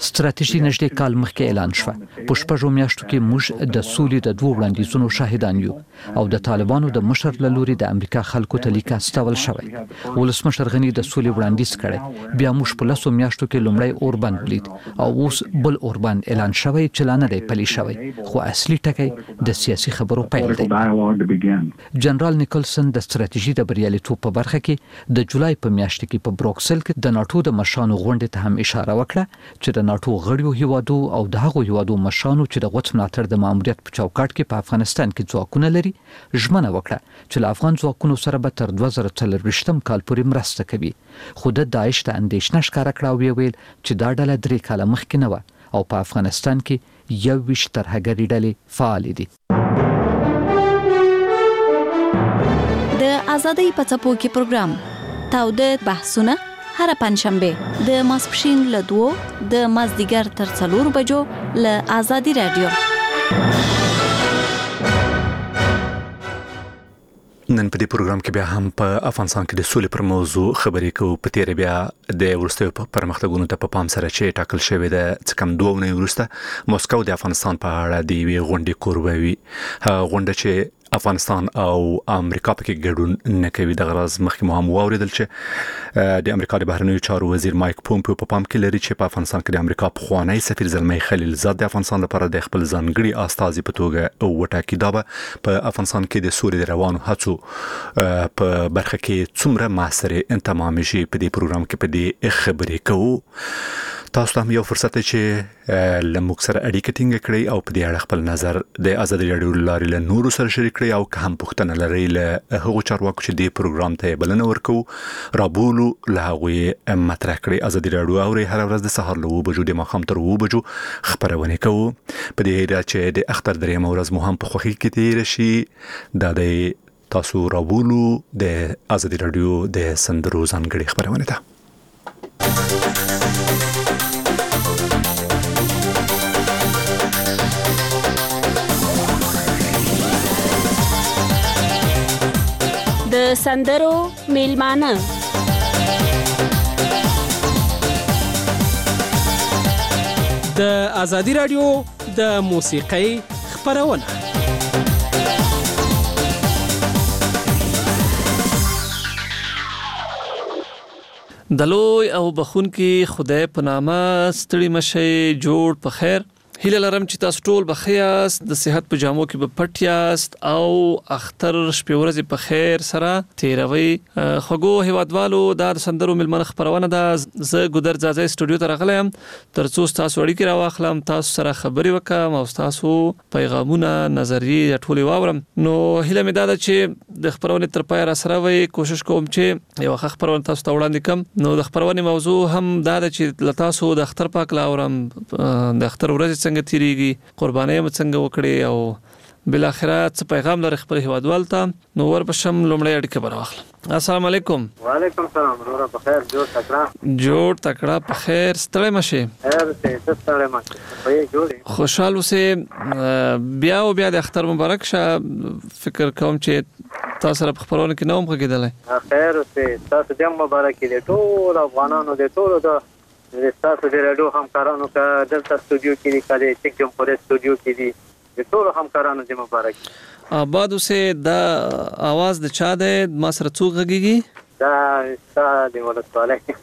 ستراتیژي نږدې کال مخکې اعلان شوه. په شپږو میاشتو کې موږ د سولې د دوه وړاندیزونو شاهدان یو او د طالبانو د مشر له لوري د امریکا خلکو ته لیک استول شوی. ولسمشر غنی د سولې وړاندیز کړي. بیا موږ په لسو میاشتو کې لومړی اوربند ولید او اوس بل اوربند اعلان شوی چې لا نه دی پلی شوی، خو اصلي ټکی د سیاسي خبرو پیل دی. جنرال نیکلسن د ستراتیژي د بریالیتوب په برخه کې د جولای په میاشت کې په بروکسل کې د ناتو د مشرانو غونډې ته هم اشاره وکړه چې د ناتو غړیو هیوادو او د هغو هیوادو مشرانو چې د غوڅ ملاتړ د ماموریت په چوکاټ کې په افغانستان کې ځواکونه لري ژمنه وکړه چې له افغان ځواکونو سره به تر 2024 کال پورې مرسته کوي. خو د داعش ته اندېښنه ښکاره کړه او ویل چې دا ډله 3 کاله مخکې نه وه او په افغانستان کې 21 ترهګري ډلې فعال دي. د ازادۍ په څپو کې پروګرام تاوده بحثونه هر پنځشنبه د ماسپښین له 2 د مازدیګر تر 4 بجو له ازادي رادیو. نن په دې پروګرام کې بیا هم په افغانستان کې د سولې پر موضوع خبرې کوو. په تیر بیا د ورستیو پرمختګونو ته په پام سره چې ټاکل شوی د څکم 2 ونې ورسته موسکو د افغانستان په اړه د وی غونډې کوربوي. غونډه چې افغانستان او امریکا پکې ګډون نه کوي. د غرض مخکې مو هم واوریدل چې د امریکا د بهرنیو چارو وزیر مایک پومپیو په پام کې لري چې په افغانستان کې د امریکا پخوانی سفیر زلمی خلیل زاد د افغانستان لپاره د خپل ځانګړي استازي په توګه وټاکي. دا به په افغانستان کې د سولې د روانو هڅو په برخه کې څومره موثر تمام شي په دې پروګرام کې په دې خبرې کوو. تاسو ته یو فرصت چې لموږ سره اړیکه ټینګه کړئ او په دې اړه خپل نظر د ازادي رادیو لارې له نورو سره شریک کړئ او که هم پوښتنه لرئ له هغو چارواکو چې دې پروګرام ته بلنه ورکوو رابولو له هغوی مطرح کړئ. ازادي رادیو اورئ هر ورځ د سهار له 9 بجو د ماښام تر 9 بجو خبرونه کوو. په دې اړه چې د اختر درېیم ورځ مو هم په خوښۍ کې تیر شي دا د تاسو رابولو د ازادي رادیو د سندرو ځانګړي خبرونه ده. د سندرو میلمانه د ازادي رادیو د موسیقۍ خبرونه. د لوی او بخونکي خدای په نامه ستړي مشي جوړ په خیر. هیله لرم چې تاسو ټول بخیاست، د صحت په جامو کې به پټ یاست او اختر شپې ورځې په خیر سره تیروي. خوږو هیوادوالو د سندرو ملمنه خبرونه ده. زه ګودر ځاځي سټوډیو ته راغلم ترڅو تاسو اړیکې راواخلم، تاسو سره خبرې وکم او تاسو پیغامونه نظریه ټولې واورم. نو هیله مې ده چې د خبرونه تر پای را سره وي. کوشش کوم چې یو خبرونه تاسو ته وړاندې کوم. نو د خبرونه موضوع هم دا ده چې تاسو د اختر پاک لاورم، د اختر ورځ څنګه تیریږي، قرباني هم څنګه وکړي او بل اخره څه پیغام لري خپل هیوادوال ته. نو ورپسم لومړی اړیکه براخل. السلام علیکم. وعلیکم السلام. نور په خیر جوړ تکړه په خیر ستړی مشه. خیر ته ستړی مشه. په جوړې خوشاله اوسه. بیا او بیا د اختر مبارک شه. فکر کوم چې تاسو سره په خبرونه کې نوم غږیدل. خیر اوسه. تاسو دې مبارک دې ټول افغانانو دې ټول د تاسو د رادیو همکارانو کا دلته سټوډیو کې کړي چې کوم پر سټوډیو کې دي د ټول همکارانو دې مبارک. آباد اوسه. دا आवाज د چا ده ما سره څوک غږیږي؟ دا د ولسوالۍ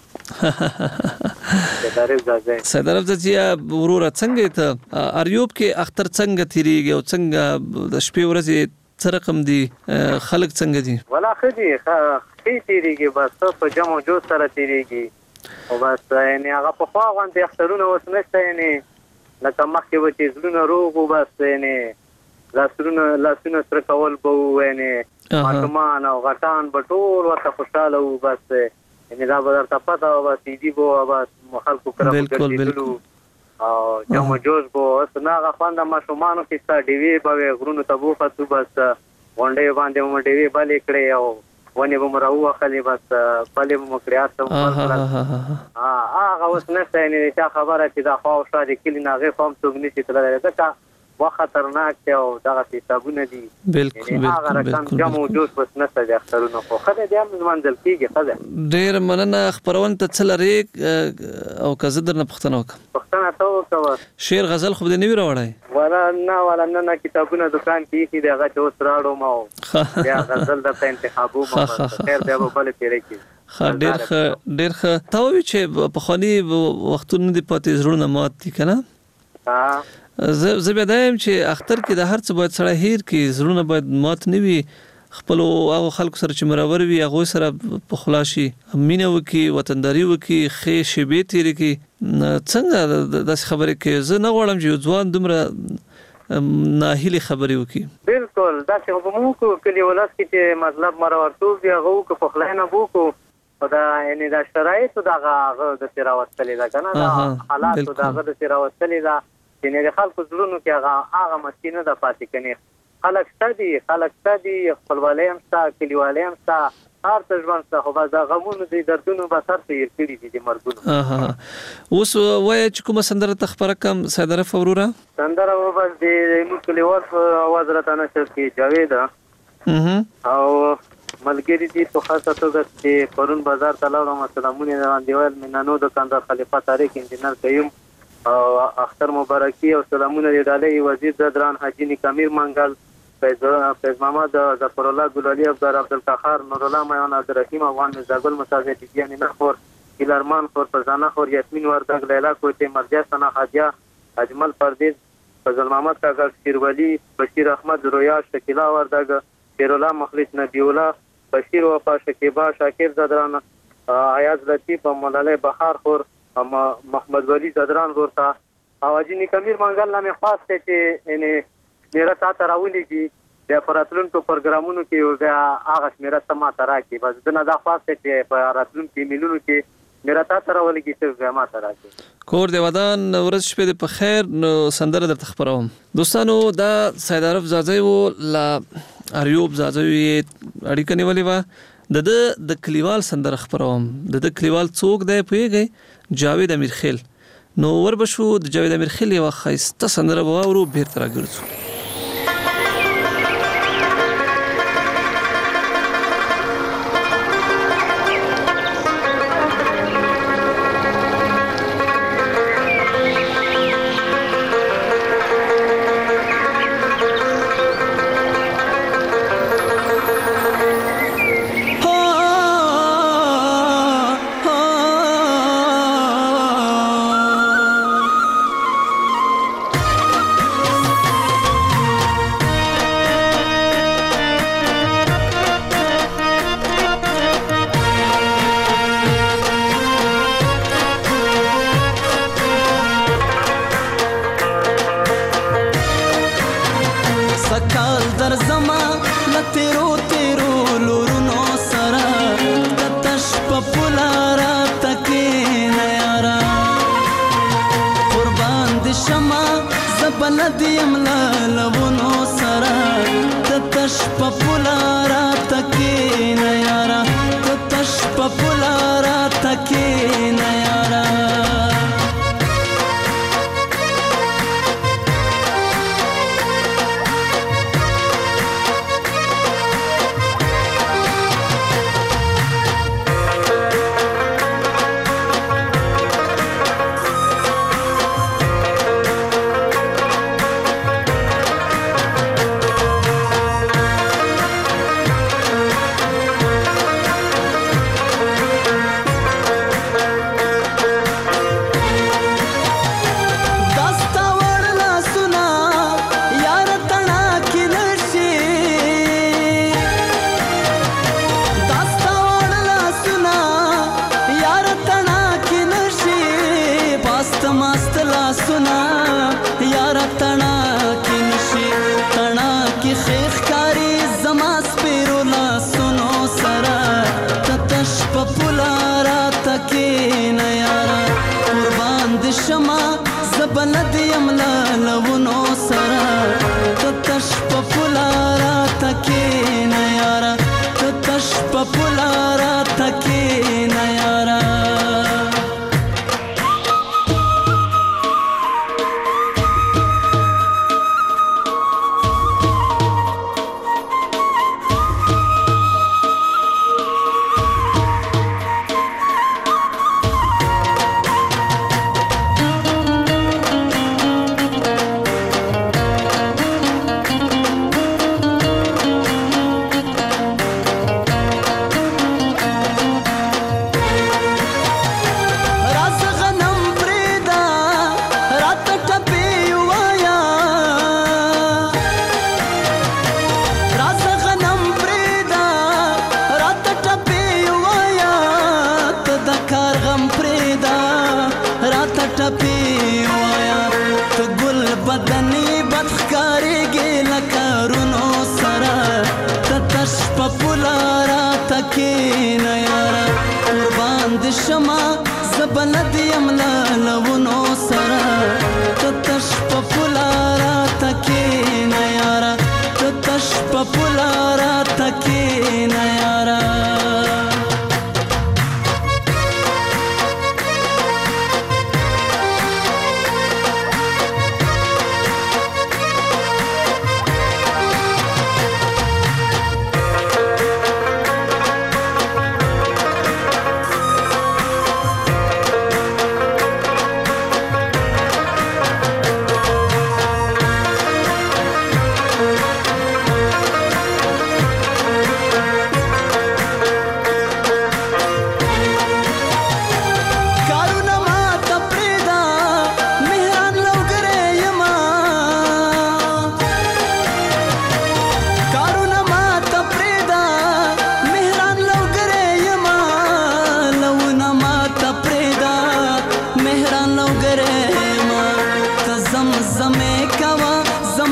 صدرف زجیا ورور څنګه ته اریوب کې اختر څنګه تیریږي او څنګه د شپې ورځې څه رقم دي خلک څنګه دي؟ ولا خدي تیریږي بس په جمع جو سره تیریږي او بس یعنی هغه په خوا غونډه اخترونه وسنشته یعنی لکه مخکې و چې زړونه روغ و بس یعنی لاسونه سره کول به یعنی ماشومان او غټان به ټول ورته خوشحاله و بس یعنی دا به درته پته وه بس عیدي به وه بس خلکو کره به ګرځېدلو او جمع جوش به اوس نه هغه خوند د ماشومانو کې ستا ډیوې به وې غرونو ته به وختو بس غونډۍ باندې به مو ډیوې بلې کړې او ونې به مو راووښلې بس بلې به مو کړې هغه اوس نشته یعنې د چا خبره چې دا خوا او شا د کلي نه هغې خوا هم څوک نشي تللی ځکه خطرناک دی او دغه حسابونه دي بالکل هغه رقم جمع جوړ بس نشته د اخترونو خو خدای دې هم منځل کیږي خدای ډېر مننه خبرونه ته څلري او که زه درنه پوښتنه وکړم پښتنه ته وکړه شعر غزل خو دې نه وی راوړی ولا نه کتابونه دکان کې دي هغه چې اوس راړو ما بیا غزل د انتخابو ما خیر دی په بل پیری کې ډېر تا وی چې په خوني وختونه دی پاتې زړونه مات دي کنه زه بیا دایم چې اختر کې د هر څه باید سره هیر کې زړونه باید مات نه وي خپل او خلکو سره چې مرور وي هغه سره په خلاصي مینه وکي وطنداري وکي خې شبي تیری کې څنګه د خبرې کې زه نه غواړم چې ځوان دومره ناهیلي خبرې وکي بالکل دا چې په موږ کلی ولس کې چې مطلب مرورتوب دی هغه کو په خلانه بوکو دا یعنی دا شرایط دغه د تیراوستلې ده کنه دا حالات دغه د تیراوستلې ده چې نه خلکو زړونو کې هغه مسکینه د پاتې کني خلک ستدي خپلوالي هم ستا کلیوالي هم ستا هر څه ژوند ستا خو بس د غمونو د دردونو به سر ته یې کړي دي د مرګونو اوس وایه چې کومه سندره ته خپره کړم سیدرف وروره سندره به بس د زموږ کلیوال په اواز راته نشر کې جاوید او ملګری دي په خاصه توګه چې پرون بازار ته لاړم سلامونه باندې ویل مینانو دکاندار خلیفه طارق انجینر قیوم او اختر مبارکي او سلامونه دی ډالۍ وزیر زدران حاجی نیکامیر منګل فیض محمد ظفر الله ګلالي عبدالقهار نور الله میان عبدالرحیم افغان زاګل مساجد دیانی نخور الارمان خور فزانه خور یاسمین وردګ لیلا کوټه مرجع سنا حاجا اجمل پردیز فضل محمد کاغذ شیرولی بشیر احمد رویا شکیلا وردګ شیر الله مخلص نبی الله بشیر وفا شکیبا شاکر زدران عیاض لطیف مولانا بهار خور محمد ولی زدران ورته حاجی نیکامیر منګل نامه خاص ته چې یعنی میرا تا تراولي دي د پراتلونکو پروګرامونو کې بیا هغه میرا سما ترا کې بس دنه دا خاص ته چې پراتلونکو میلونو کې میرا تا تراولي کې چې ما ترا کې کور دی ودان ورځ شپه د په خیر نو سندره درته خبروم دوستانو دا سید عرف زاځي و لا اریوب زاځي اړیکه نیولې و د کلیوال سندره خبروم د کلیوال څوک دی پويږي جاوید امیر خیل نو وربشو د جاوید امیر خیل یو خاصه سندره وورو بیرته راګرځو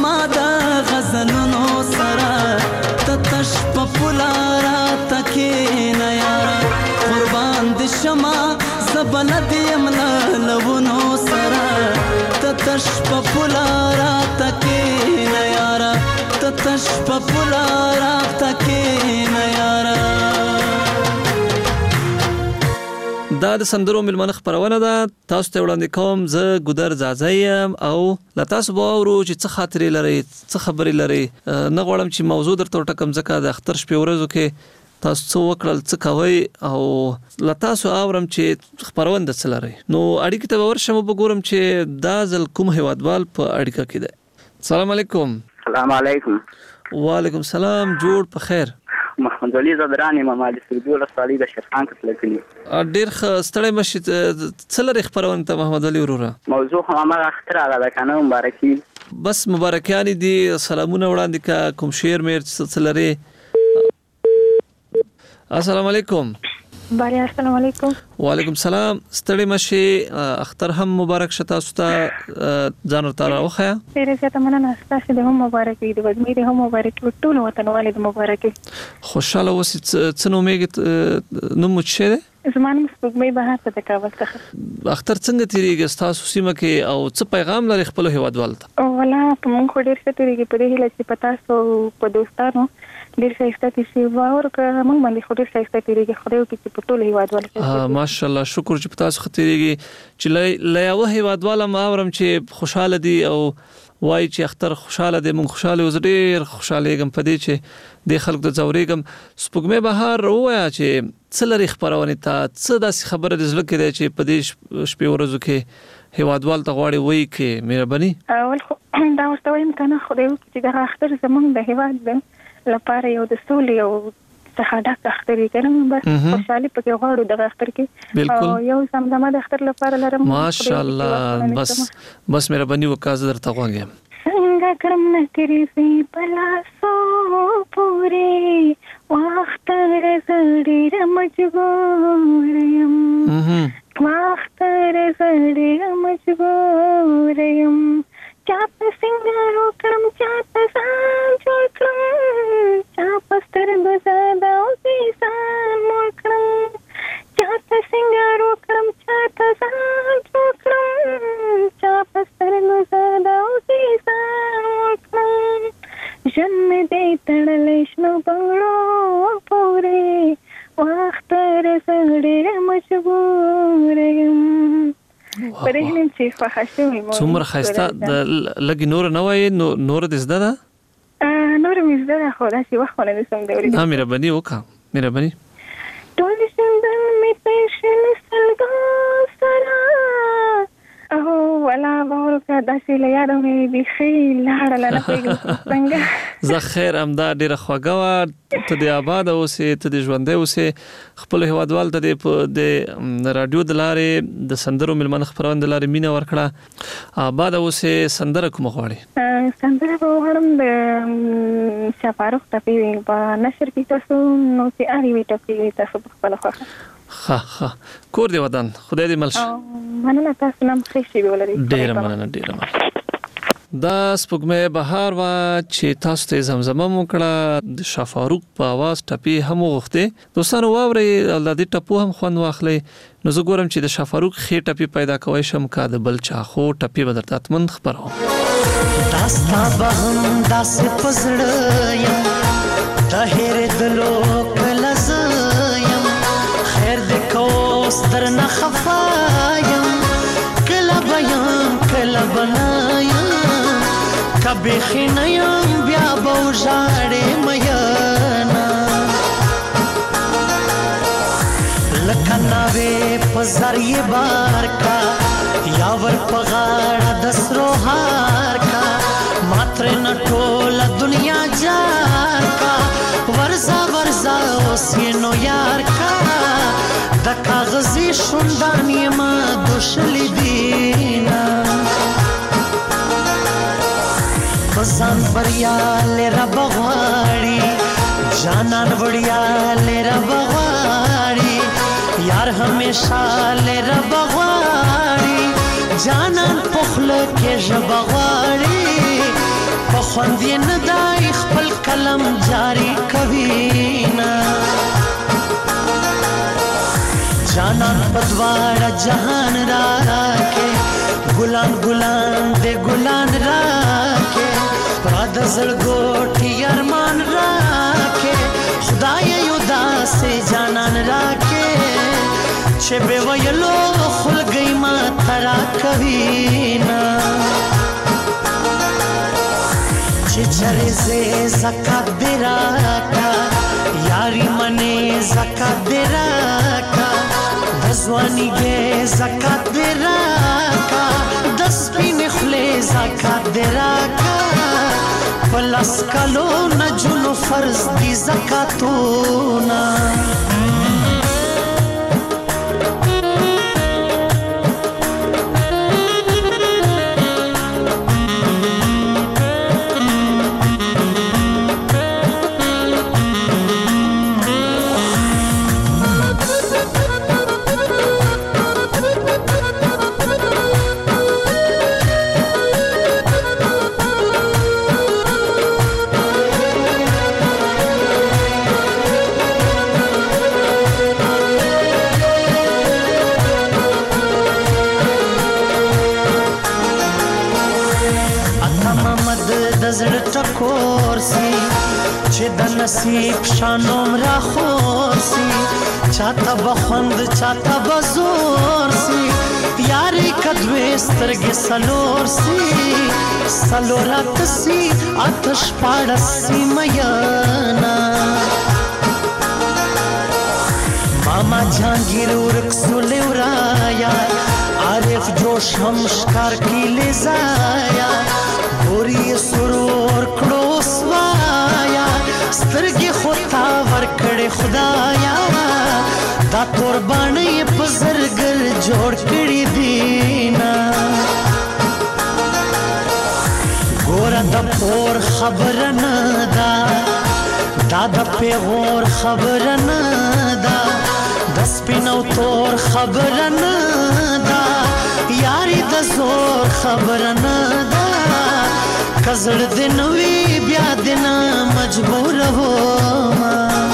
زما د غزلونو سره تتش پپولارا تکینا یارا قربان د شما زبلد یمنا لونو سره تتش پپولارا تکینا یارا تتش پپولارا تکینا یارا. دا د سندرو ملمنه خبرونه ده. تاسو ته وړاندې کوم زه ګودر زازایم او لا تاسو به اورو چې څه خاطرې لري څه خبرې لري. نه غواړم چې موضوع درته ټکم ځکه د اختر شپې ورځو کې تاسو څه وکړل څه کوي او لا تاسو اورم چې خبرونه څه لري. نو اړیکې ته ورشم وګورم چې دا ځل کوم هیوادوال په اړیکه کې ده. السلام علیکم. السلام علیکم. وعلیکم السلام. جوړ په خیر. محمد علي زدرانی مامالي سردي ولسوالۍ د شیرخان کتل کلی. ډېر ستړی مشي څه لري خبرونه ته محمد علي وروره؟ موضوع هم هغه اختر هغه کنه مبارکي بس مبارکیان دي. سلامونه وړاندې کا کوم شعر مې څه لري. السلام علیکم. بله السلام علیکم. وعلیکم السلام. ستړی مشي اختر هم مبارک شه تاسو ته ځان ورته راوخیا. ډېره زیاته مننه ستاسو د هم مبارک وي د وږمې د هم مبارک وي ټول وطنوالو د مبارک وي. خوشاله اوسئ. څه نومېږي نوم مو څه دی؟ زما نوم سپوږمۍ بهار ته د کابل څخه. اختر څنګه تیریږي ستاسو سیمه کې او څه پیغام لري خپلو هیوادوالو ته؟ ولا په موږ خو ډېر ښه تیریږي په دې هیله چې په تاسو په دوستانو ډېر ښایسته تیسي واور که موږ باندې خو ډېر ښایسته تیریږي. خدای وکړي چې په ټولو هیوادوالو ماشاءالله شکر چې په تاسو ښه تیریږي چې له یوه هیوادواله ما اورم چې خوشحاله دي او وایي چې اختر خوشاله دی موږ خوشاله یو. زه ډېر خوشحالېږم په دې چې دې خلکو ته ځورېږم. سپوږمۍ بهار ووایه چې څه لري خپرونې ته څه داسې خبره د زړه کې دی چې په دې شپې ورځو کې هیوادوال ته غواړي وایي کې مهرباني. اول خو دا ورته وایم که نه خدای وکړي چې دغه اختر زموږ د هیواد لپاره یو د سولې او څخه ډک اختر یې که نه بس خوشحالي پکې غواړو دغه اختر کې. او یو زمزمه د اختر لپاره لرم. ماشاءالله بس مهرباني وکړه زه درته غواړم. څنګه کړم نه تیرې سي بلاسو پورې واختر زه ډېره مجبور یم واختر زه ډېره مجبور یم چا په سنګار وکړم چا په ځان جوړ کړم چا په سترګو زه داسې ځان موړ کړم چا په سنګار وکړم چا په ځان جوړ کړم چا په سترګو زه داسې ځان موړ کړم ژوند مې دی تړلی شنو بنګړو پورې واختر زه ډېره مجبور یم. څومره ښایسته لږ نور نه وایي نور دې زده ده؟ نور مې زده ده خو داسې وخت خو نه دې سم د اورېدو. مهرباني وکړه مهرباني. ټول ژوندون مې تېر شو له سلګو سره او ولا به ورکړه داسې له یاده مې بیخي لاړله نه پوهېږم څنګه. زه خیر همدا ډېره خوږه وه. ته دې آباده اوسې ته دې ژوندی اوسې. خپلو هیوادوالو ته دې په د راډیو د لارې د سندرو مېلمانه خپرونې د لارې مینه ورکړه. آباده اوسې. سندره کومه غواړې؟ سندره به وغواړم د شاه فاروق ټپې په نشر کې تاسو نو چې اړې وي ټپې تاسو په خپله خوښه. ښه کور دې ودان خدای دې مل شي. مننه تاسو نه ښې شېبې ولرئ. ډېره مننه ډېره مننه. دا سپوږمۍ بهار وه چې تاسو ته زمزمه مو کړه. د شاه فاروق په اواز ټپې هم وغوښتې. دوستانو واورئ او د دې ټپو هم خوند واخلئ. نو زه ګورم چې د شاه فاروق ښې ټپې پیدا کوی شم که د بل چا خو ټپې به درته حتمن خپروم. داستا به هم داسې په زړه یم د هېرېدلو کله زه یم خیر دې که اوس درنه خفه یم کله به یم کله به نه یم که بیخي نه یم بیا به وژاړې مینه لکه ناوې په زر یې بار کا یا ور په غاړه د سرو هار کا ما ترېنه ټوله دنیا جار کا ورځه اوس یې نو یار کا د کاغذي شونډان یې ما دوشلې دینه ځان بریالی رب غواړي جانان وړیالی رب غواړي یار همیشه لی رب غواړي جانان پخله کې ژبه غواړي په خوند یې نه دی خپل قلم جاری کوي نه جانان په دواړه جهان راکې ګلان ګلان دې ګلان راکې په د زړګوټي ارمان راکې خدای یو داسې جانان راکې چې به ویلو خلګي ما ترا کوي نه چې چرې زکات دې راکا یاري منې زکات دې راکا دزوانی گے زکات دے راکا دس پین خلے زکات دے راکا پلس کلو نجنو فرض دی زکاتونا نصیب شانوم را خورسی چاہتا بخوند چاہتا بزور سی یاری کدوی سترگی سلور سی سلورات سی آتش پاڑسی میانا ماما جانگیر ورکسولی ورایا عارف جوش ہم شکار کی لے زایا بوری سرور کڑوس وایا سترګې خطا ورکړې خدایا دا قربانې په زرګر جوړ کړې دینا ګوره د پور خبر نه دا د پیغور خبر نه دا د سپینو تور خبر نه دا یاري د زور خبر نه دا کزړ دې نوې بیا دې نه مجبور ہوما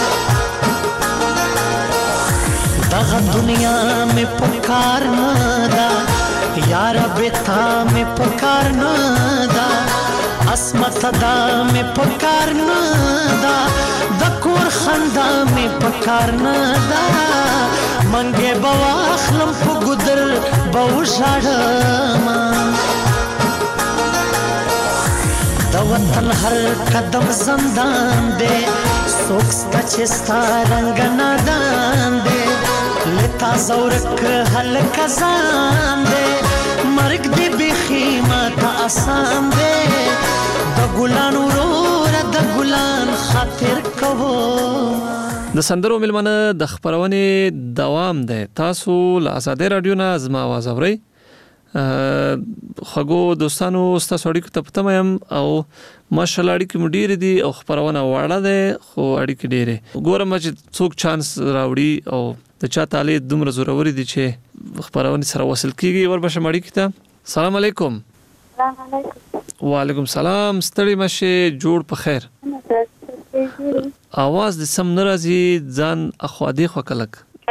دغه دنیا میں پکار نه دا یار بیتا میں پکار نه دا عصمت دا میں پکار نه دا د کور خندا میں پکار نه دا منګه بواخلم په ګدر بوشاړم د وطن هر قدم زندان دے سوکستا چستا رنگ نادان دے لتا زورک حل کزان دے مرگ دے بخیمات آسان دے د ګلان ورور د ګلان خاطر کوو د سندرو ملمنه د خبرونه دوام ده تاسو له آزادۍ رادیو نه زما आवाज اورئ خغو دوستانو ستاسو اړیکو ته پتمم او ماشالله اړیکې مډیر دي او خبرونه واړه ده خو اړیکې ډیره ګورم چې څوک چانس راوړي او د چا تعالی دومره زوروري دي چې خبرونه سره وصل کیږي وربشه اړیکې ته السلام علیکم وعلیکم السلام ستړي مشه جوړ په خیر आवाज د سم ناراضي ځان اخوادي خو کلک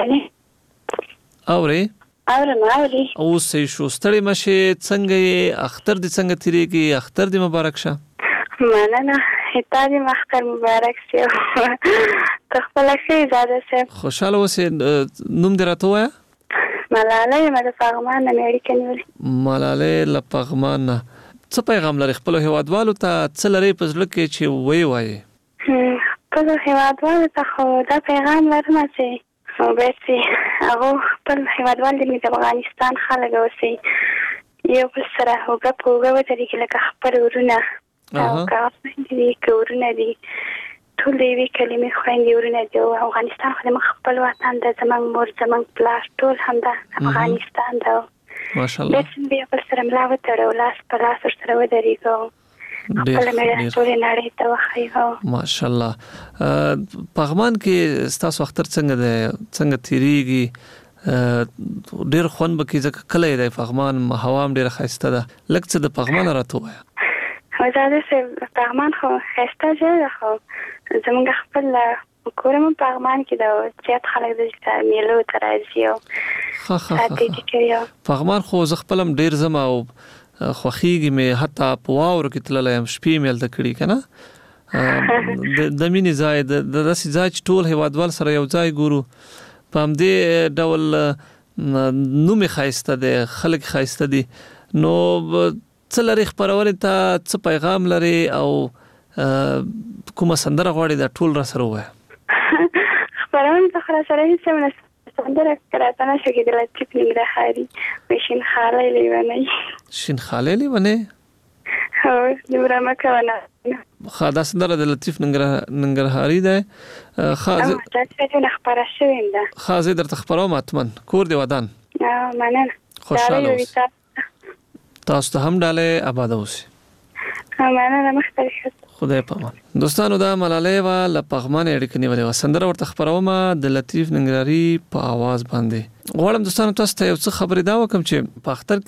اوري او سې شو ستړي مشه څنګه اختر دې څنګه تیریږي اختر دې مبارک شه مننه هتا دې اختر مبارک شه تخپل شي زاده شه خوشاله اوسې نوم دې راته وایا ملاله مې د پغمان نه اړیکه نیولې ملاله له پغمان څه پیغام لري خپل هیوادوالو ته څه لري په ځل کې چې وایي خپل هیوادوالو ته خو دا پیغام لرم چې وبسي هغه خپل هیوادوال د افغانستان خلک اوسي یو بل سره هوګه پوګه وتري کې لکه خپل ورونه او کاوه دي کورونه دي ټول دې کلمې خويندې ورونه دي افغانستان خو د خپل وطن د زمنګ مور زمنګ پلاس ټول هم د افغانستان دا ماشاءالله بیا بل سره ملاوت تر ولاس پلاس سره ودرېګو خپل مې ټول نړۍ ته وخایو ماشاءالله پغمان کې تاسو اختر څنګه تیریږي ډیر خون بکی ځکه کله د پغمان هوا هم ډیر خسته ده لکه د پغمان راته وایا وزاده سه پغمان خو خسته شه خو زمونږ خپل کورم پغمان کې دا چې خلک د میلو ترازی او ساتي کیو پغمان خو ز خپلم ډیر زما او خوخیږي مې حتی په واور کې تللم شپې مې د کړي کنه د مینې ځای د داسې ځای چې ټول هیوادوال سره یو ځای ګورو په همدې ډول نوم خایسته دی خلک خایسته دي نو څه لري خبرول ته څه پیغام لري او کومه سندره غواړي دا ټول را سره وای خبرول ته خلاص سره هیڅ سندره کراتنه شو کې د لطیف ننګرهاري وشین خاله لیونه شین خاله لیونه هو دومره مکونه خاصه سندره د لطیف ننګرهاري ده خاصه تاسو خبره شوین ده خاصه درته خبرو ماتمن کور دی ودان مننه خوشاله اوس تاسو ته هم ډاله آباد اوسئ مننه مختلف خدای پامان دوستانو دا ملاله وا لپغمان اړیکنی ولې سندره ورته خبروم د لطیف ننګرهاري په आवाज باندې غواړم دوستانو تاسو ته یو څه خبرې دا وکم چې په اختر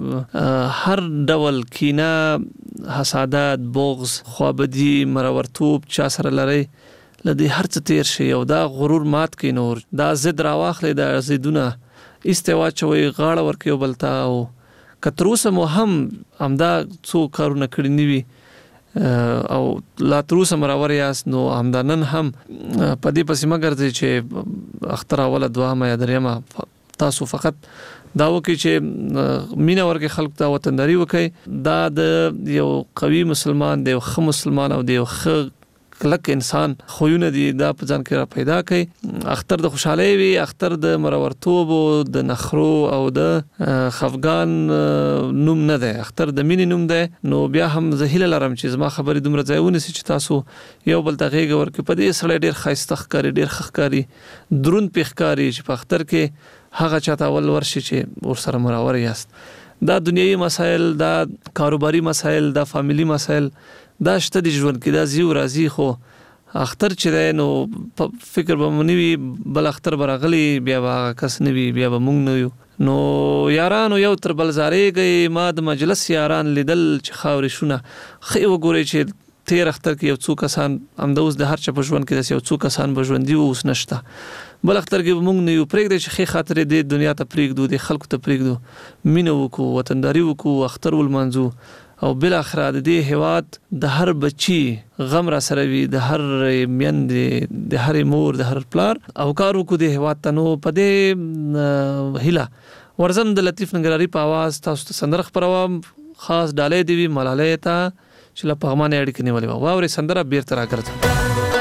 کې هر ډول کینه حسادت بغض خوابدي مرورتوب چا سره لري لدی هر څه تیر شي او دا غرور مات کې نور دا زد راواخلې دا زیدونه استوا چوي غاړه ورکیو بلتا او کتروسه مو هم دا څو کارونه کړی نیوي او لا تروسه مرور یاس نو همدانن هم پدې پسې مگر چې اختر اوله دوامه یا دریمه تاسو فقط دا وکي چې مینا ورګه خلق ته وطنداري وکي دا د یو قوي مسلمان دی یو خ مسلمان او دی یو خ کلک انسان خوونه دي دا په ځان کې را پیدا کړي اختر د خوشحالي وي اختر د مرورتوب او د نخرو او د خفغان نوم نه ده اختر د مینې نوم ده نو بیا هم زهیل لرم چې زما خبرې دومره ځایونه سي چې تاسو یو بل ته غېږ ورکړي په دې سره ډېر خاصه ښکاري ډېر ښکاري درون پخکاری چې په اختر کې هغه چاته ول ورشي چې ور سره مرور یاست دا دنیوي مسائل دا کاروباري مسائل دا فامیلی مسائل دا شته د ژوند کې دا زیو راځي خو اختر چې نو فکر به مونږ وی بل اختر برغلی بیا به کس نوي بیا به مونږ نو نو یارانو یو تر بل زارېږي ما د مجلس یاران لیدل چې خاورې شونه خې وګوري چې تیر اختر کې یو څو کسان همدوس د هر چا په ژوند کې د یو څو کسان په ژوند دی اوس نشته بل اختر کې مونږ نه یو پرېږدي چې خې خاطر دې دنیا ته پرېږدو د خلکو ته پرېږدو مینه وکړو وطنداري وکړو اختر ولمنځو او بل اخر د دې هواد د هر بچي غم را سره وي د هر میند د هر مور د هر پلار او کارو کو د هواد تنو پدې هله ورزم د لطیف ننګرهاري په आवाज تاسو ته سندره خبروم خاص ډالې دی ملاله ته چې لا پغمان اړیکنی ولې واوري سندره بیرته راګرځم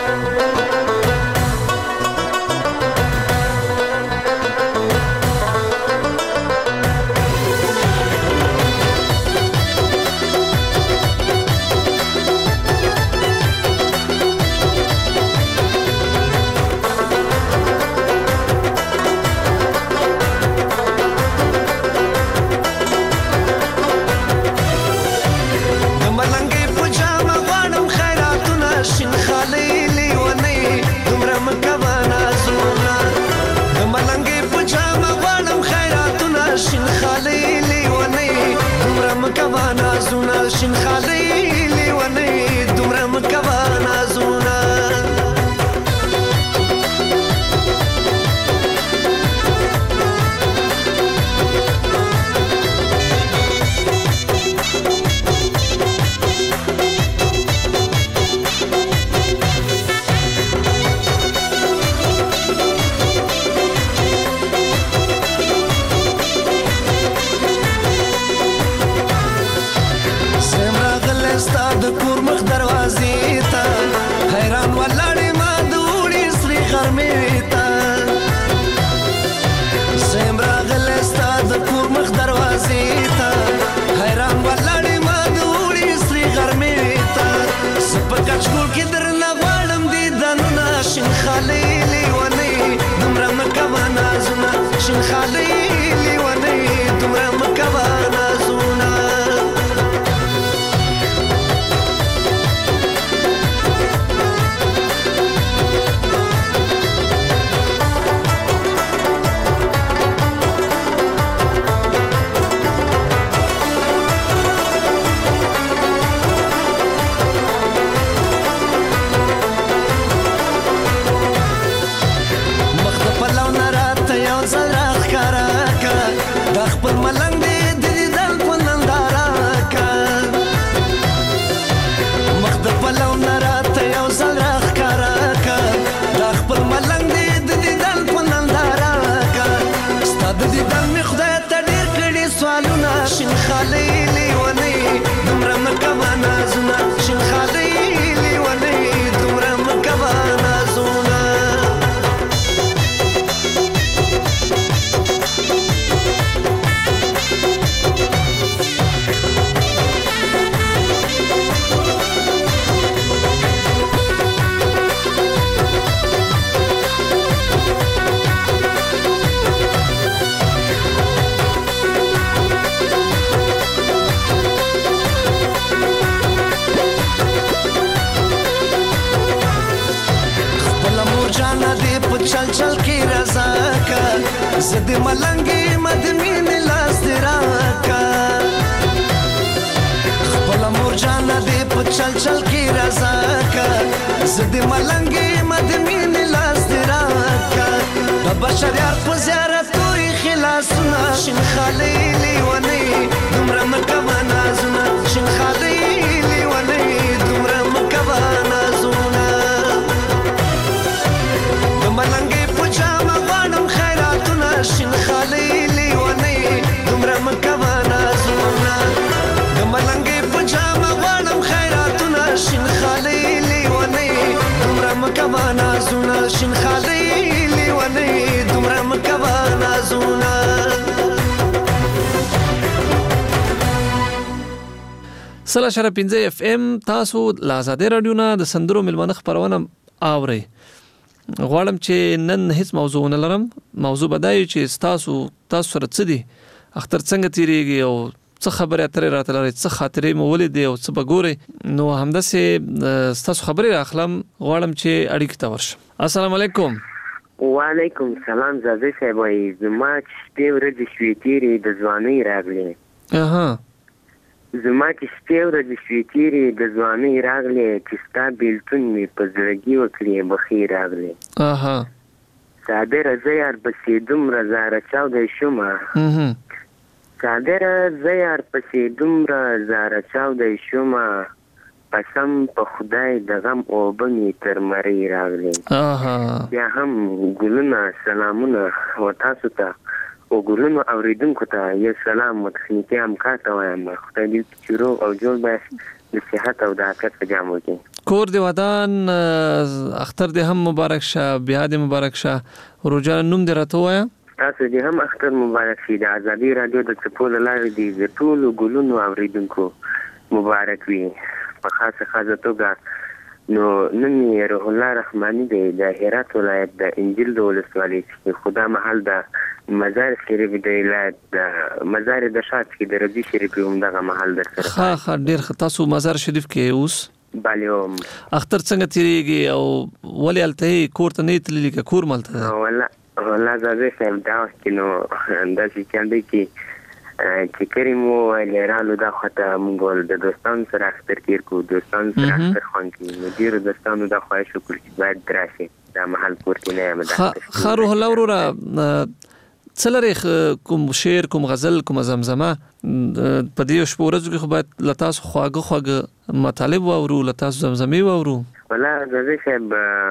شین خالی لیونی دومره مکوه نازونه کور مخ دروازې ته حیران ولاړ چل کې رضا کا زد ملنګي مدمن لاس دراکا خپل مور جان دې په چل چل کې رضا کا زد ملنګي مدمن لاس دراکا د بشر یار په زیارت کوي خلاصنا شین خلیلی ونی دومره مکه نازونه شین خلیلی ونی دومره مکه نازونه د ملنګي په جامه غواړم خیراتونه شین خلیلی ونی دومره مکه نازونه د ملنګي په جامه غواړم خیراتونه شین خلیلی ونی دومره مکه نازونه شین خلیلی ونی دومره مکه نازونه سلا شر 15 اف ام تاسو لا آزادې رادیو نه د سندرو ملمنه خبرونه اوري غواړم چې نن هیڅ موضوع نه لرم موضوع بدای چې تاسو سره څه دي اختر څنګه تیریږي او څه خبره اترې راته لري څه خاطرې مو ولیدې او څه بګوري نو همداسې تاسو خبرې اخلم غواړم چې اړیکې ته ورشم السلام علیکم وعلیکم سلام زاده صاحب وای زما چې ورځې شوې تیرې د ځوانۍ راغلې زما چې شپې ورځې شوې تیرې د ځوانۍ راغلې چې ستا بېلتون مې په زړګي وکړې بخې راغلې صابره زه یار پسې دومره زاره چاودی شومه صابره زه یار پسې دومره زاره چاودی شومه قسم په خدای د غم اوبه مې تر مرۍ راغلې بیا هم ګلونه سلامونه و تاسو ته او ګلونو اوریدونکو ته یو سلام و تخنیکي همکار ته وایم خدای دې چې روغ او جوړ باید د صحت او د عافیت په جام وکړي کور دې ودان اختر دې هم مبارک شه بیا دې مبارک شه روجا نوم دې راته ووایه تاسو دې هم اختر مبارک شي د ازادي رادیو د څپو له لارې دې د ټولو ګلونو اوریدونکو مبارک وي په خاصه توګه نو نن روح الله رحماني دی د هرات ولایت د انجیل د ولسوالۍ خدا محل د مزار شریف د ولایت د مزار د شات کې د رضی شریف هم دغه محل در سره ښه ډیر تاسو مزار شریف کې اوس بالیوم اختر څنګه تیریږي او ولې الته کور ته نه تللی که کور ملته والله زاده صاحب دا کې نو اندازې کاندي کې چې کریمو لرالو دا خطه مونږ د دوستانو سره اختر تیر کو دوستانو سره اختر خوان کې نو ډیر دوستانو دا خواهش وکړ چې باید دراسي دا محل کور کې نه یم خارو هلورا څلری کوم شعر کوم غزل کوم زمزمه په دې شپه ورځو کې خو باید لتاس خواږه مطالب واورو لتاس زمزمه واورو والله زاده صاحب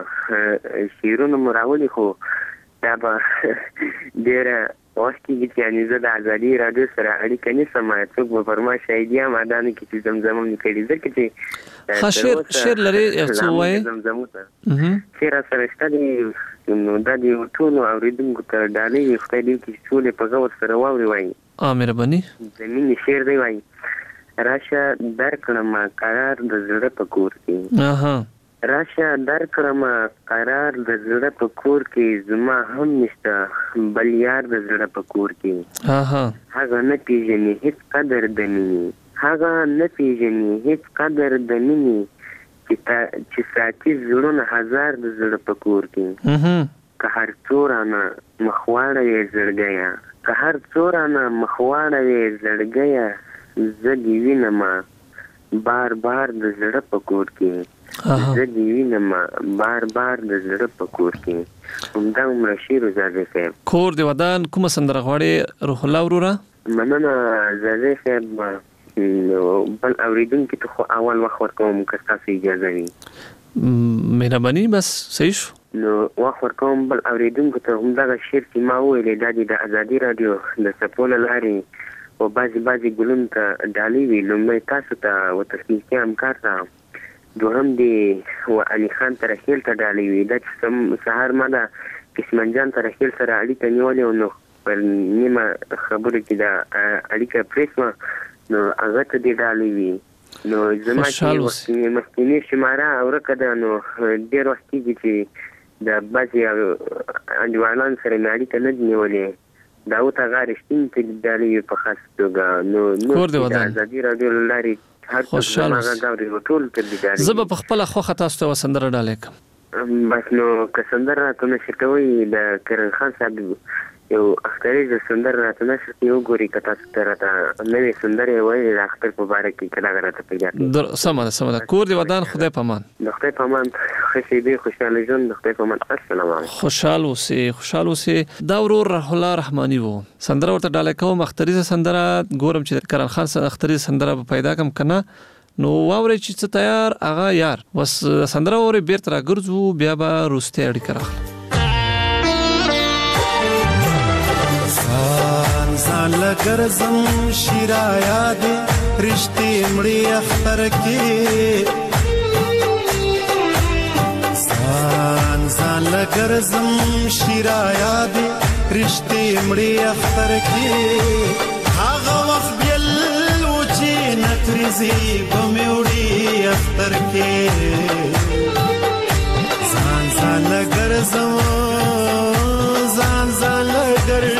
شعرونه مراولي خو دا به ډیره وخت کې چې یعنی زه د ازادي رادیو سره اړیکه نیسم څوک به فرمایش ایډیا مادانه کې چې زمزمه نکړي ځکه چې شعر لري څه وایي زمزمه شعر سره شته نو دا دی ټول اوریدونکو ته ډالۍ خدای دې چې ټول په غور سره واوري وایي مهرباني زمين شعر دی وایي راشه درکړم قرار د زړه په کور کې راشه درکړم قرار د زړه په کور کې زما هم نشته بل یار د زړه په کور کې هغه نه پیژني هیڅ قدر د مینې هغه نه پیژني هیڅ قدر د مینې چې ساتي زړونه هزار د زړه په کور کې که هر څورانه مخواړه یې زړګیا که هر څورانه مخواړه یې زړګیا زه دې وینم بار بار د زړه په کور کې زه دې وینم بار بار د زړه په کور کې همدا عمر شیر زاده صاحب کور دی ودان کومه سندره غواړي روح الله ورورا مننه زاده صاحب بل اوریدونکو ته خو اول وخت ورکوم که تاسو اجازه وي مهرباني بس صحیح شو نو وخت ورکوم بل اوریدونکو ته همدغه شعر چې ما ویلې دا د ازادي رادیو د څپو له لارې او بعضې ګلونو ته ډالۍ وي لومړی تاسو ته و تخنیکي همکار ته دوهم دی و علي خان ترخیل ته ډالۍ وي دا چې سهار ما د کسمن جان ترخیل سره اړیکه نیولې نو په نیمه خبرو کې دا اړیکه پرېښوه نو هغه ته دې ډالۍ وي نو زما چې مخکینی شماره ورکه ده نو ډېر وخت کېږي چې د بعضې انډیوالانو سره مې اړیکه نه دي نیولې داود هغه رښتینې ته دې ډالۍ وي په خاص توګه نو د ازادي راډیو له لارې خوشحاله زه به په خپله خوښه تاسو ته یوه سندره ډالۍ کړم بس نو که سندره راته نشر کوئ د کرن خان صاحب یو اختریز سندره راته نشر کوي وګورئ که تاسو ته راته نوې سندرې وایي د اختر په باره کې که دغه راته پیدا کړي. سمه ده. کور دې ودان. خدای په امان. د خدای په امان. ښه شیبې خوشحاله ژوند. د خدای په امان. السلام علیکم. خوشحال اوسې. دا ورور روح الله رحماني وو. سندره ورته ډالۍ کوم. اختریزه سندره ګورم چې کرن خان سره اختریزه سندره به پیدا کم کنه. نو واوري چې څه تیار اغا یار وس سندره اوري بیرته راګرځو بیا به روسته اړیکه راخله. ځان لګرزم شیرا یاد رښتې مړی اختر کې ځان لګرزم شیرا یاد رښتې مړی اختر کې هغه وخت بیل و چې نکریزي بموړي اختر کې ځان لګرزم ځان لګرزم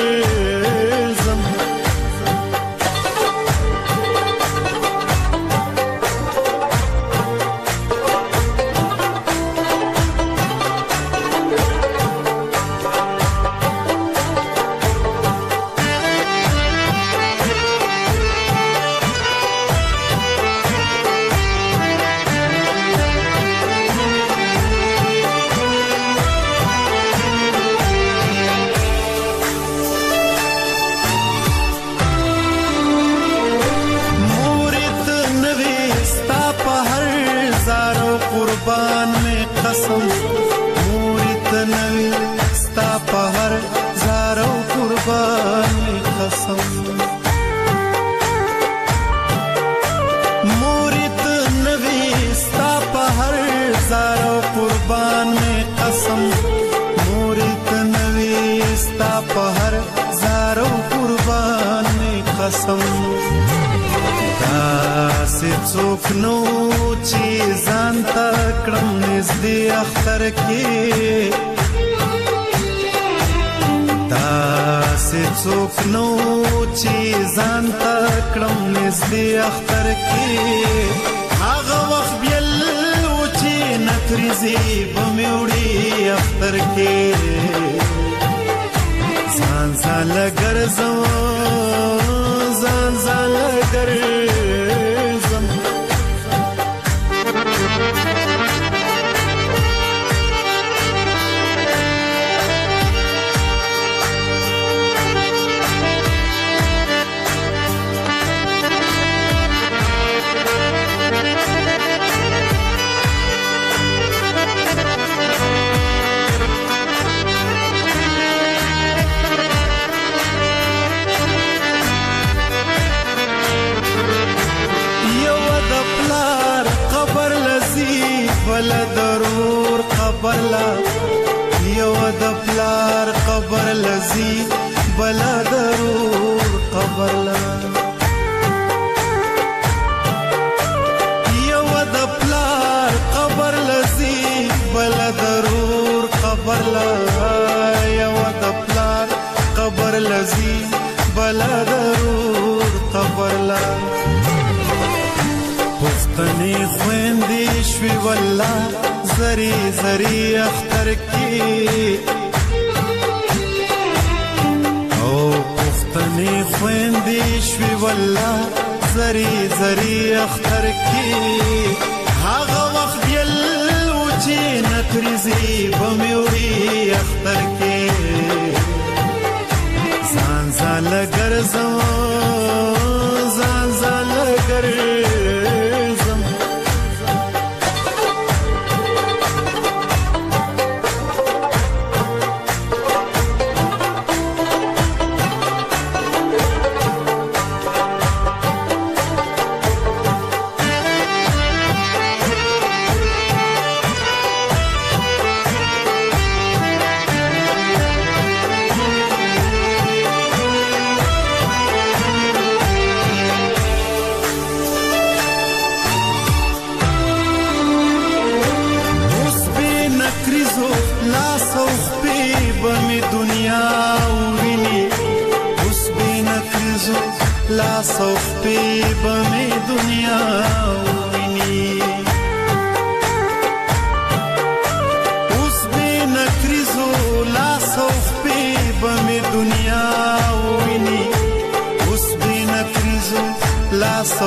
څوک نو چې ځان ته کړم نږدې اختر کې داسې څوک نو چې ځان ته کړم نږدې اختر کې هغه وخت بیل و چې نکریزي بموړي اختر کې ځان لګرزم ځان لګرزم بلا ضرور قبر لا یو د پلار قبر لذي بلا ضرور قبر لا یو د پلار قبر لذي بلا ضرور قبر لا یو د پلار قبر لذي بلا ضرور قبر لا پښتني خويندې شوي والله زري زري اختر کې او پښتني خويندې شوي والله زري زري اختر کې هغه وخت بیل و چې نکریزي بموړي اختر کې ځان لګرزم ځان لګرزم لا صوف پی بمی دنیا ویني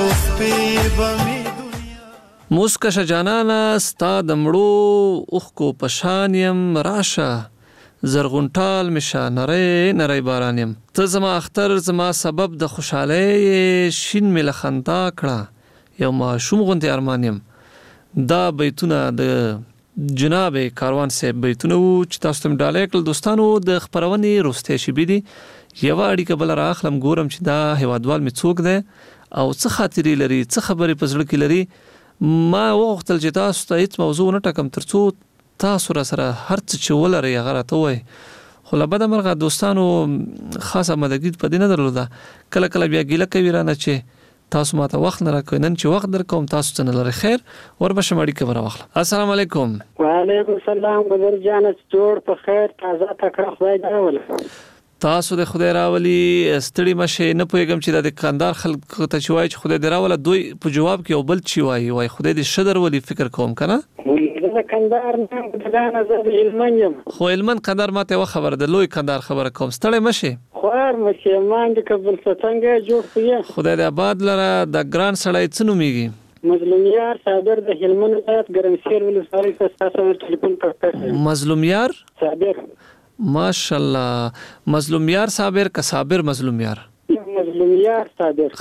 شپې به موسکش جانانا ستا دمړو اوخ کو پشانیم راشه زرغونټال مشه نری نری بارانیم ته زما اختر زما سبب د خوشحالی شین مل خندا کړه یو معشوم غونډه ارمانیم دا بیتونه د جناب کاروان صاحب بیتونه چې تاسو ته ډالې کړل دوستانو د خبرونې روسته شي بيدي یو اړیکه بل راخلم ګورم چې دا هوادوال می څوک ده او څه خاطرې لري څه خبرې پزړه کې لري ما وختل چې تاسو ته هیڅ موضوع نه ټکم ترڅو تاسو را سره هر څه چې ولري هغه ته وای خو لبد مرغه دوستانو خاصه مدګید په دینه درلوده کله کله بیا ګیله کوي رانه چې تاسو ماته وخت نه راکوي نن چې وخت در کوم تاسو ته لري خیر وربشه مړی کبره واخله السلام علیکم وعلیکم السلام ګذر جان جوړ په خیر تازه تکړه خدای داول تاسو د خدای راولي ستړي مشه نه پوهیږم چې د کاندار خلک ته چوي چې خدای دراوله دوی په جواب کې او بل چی وای خدای دې شدر ولي فکر کوم کنه د کاندار نه د نظر علمانیم خو علمن کاندار ماته و خبر د لوی کاندار خبره کوم ستړي مشه خوار مشه مان د قبل ستنګ جوړ کړی خدای دې آباد لره د ګران سړی څنو میږي مظلومیار صابر د هلمند ولایت ګرمسیر ولسوالۍ څخه تاسو ټلیفون کړی مظلومیار صابر ماشاءالله مظلومیار صابر کا صابر مظلومیار صابر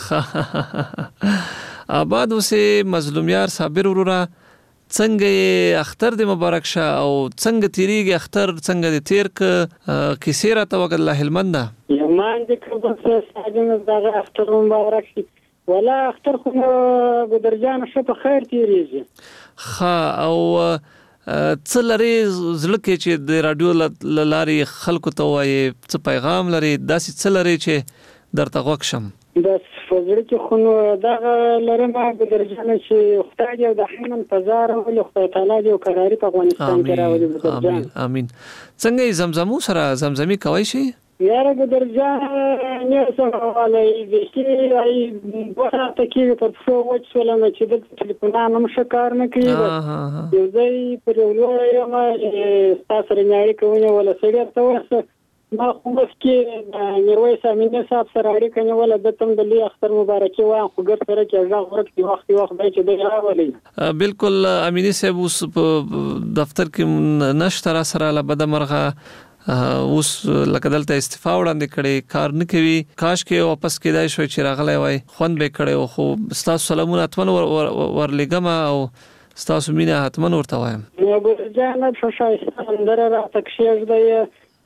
آباد اوسه مظلومیار صابر ورورا څنګه اختر د مبارک شه او څنګه تیریږي اختر څنګه د تیر ک کیسه را توکل الله هلمند یمان د کوم څه ساجن دغه اختر مبارک شي ولا اختر خو ګدرجان شه په خیر تیریږي خا او څلری زړه کې چې د رادیو لاري خلکو ته وایي څه پیغام لري داسې څلری چې درته غوښم د فزړه کې خو دا لرم د درجه چې خدای دې د حنن فزار او خدای تعالی دې قراری په افغانستان کې راوړي امين امين څنګه زمزمو سره زمزمي کوي شي یاره د درجه نه څنګه د شي ای بوره تکي په څو وڅ ولنه چې د ټلیفونانو مشکار نه کوي یو ځای پر یو لوی ما تاسو رنګاري کوي ولا سړی ته ورسه ما خو مسکه د میرویس امینه صاحب سره اړیکه نیول د تم د لوی اختر مبارکي وان خو ګر سره کې ځا ورک وخت دی چې دی راولي بالکل امینه صاحب اوس دفتر کې نشته سره لبد مرغه اوس لکه دلته استعفا وړاندې کړي کار نه کوي کاش کې واپس کېدای شو چې راغلی وای خوند به کړي خو تاسو سلامونه اتمن ورلګم او تاسو مینه اتمن ورته وایم نو ګرځنه په شایسته اندر را تکشیږ دی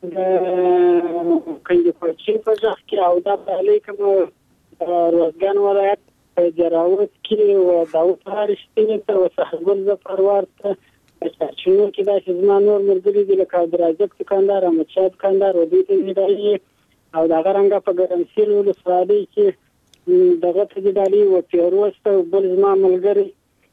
کله چې په ځخ کې او دا علیکم روزګان ولایت په جراوت کې او داوود هرشتینه ته وسحګل زفروار ته چې نو کې دا چې زما نور مرګري دي لکه درازت دکاندار احمد شاه دکاندار او دې ته دی او دا غرنګ په ګرمسیر ولسوالۍ کې دغه ته دی او پیروست بل زما ملګری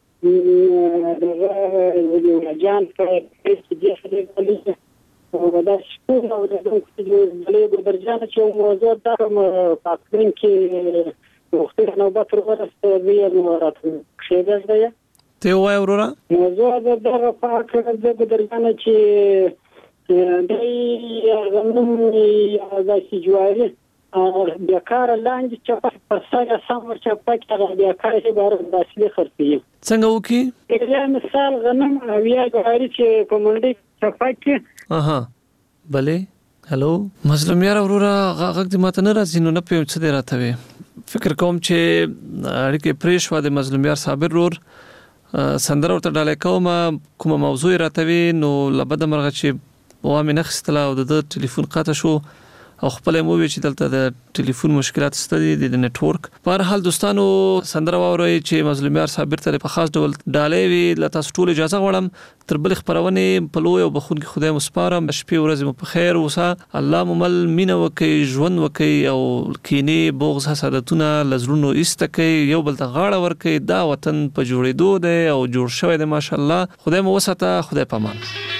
دغه جان په کې دی او دا شپه او د دې درجه چې موضوع د پاکستان کې وختي نوبت ورسته دی نو راته ښه دی ته وای ورورا موضوع د پاک د درجه چې د زمونږ د سجواري بیاکار لاندې چې په سره سم چې پکې بیاکار چې بار د اصلي خرڅي څنګه وکي یو مثال غنم او یا غاری چې په منډي چې پکې بله هلو مظلومیار ورورا غږ دې ماته نه راځي نو نه پېم څه دی راته فکر کوم چې اړیکې پریښوا د مظلومیار صابر رور سندره ورته ډالې کومه موضوع راته نو لبد مرغه چې وامه نخستله او د ټلیفون قطع شو او خپل مو وی چې دلته د ټلیفون مشکلات ستدي د نتورک په هر حال دوستانو سندره واوري چې مظلومیار صابر ته په خاص ډول ډالې وی لته ټول اجازه غواړم تر بل خبرونه په لوی او بخون کې خدای مسپارم شپې ورځې مو په خیر اوسه الله ممل مینه وکي ژوند وکي او کینی بغض حسادتونه لزرونو استکي یو بل ته غاړه ورکي دا وطن په جوړېدو دی او جوړ شوی دی ماشاءالله خدای مو وساته خدای پامان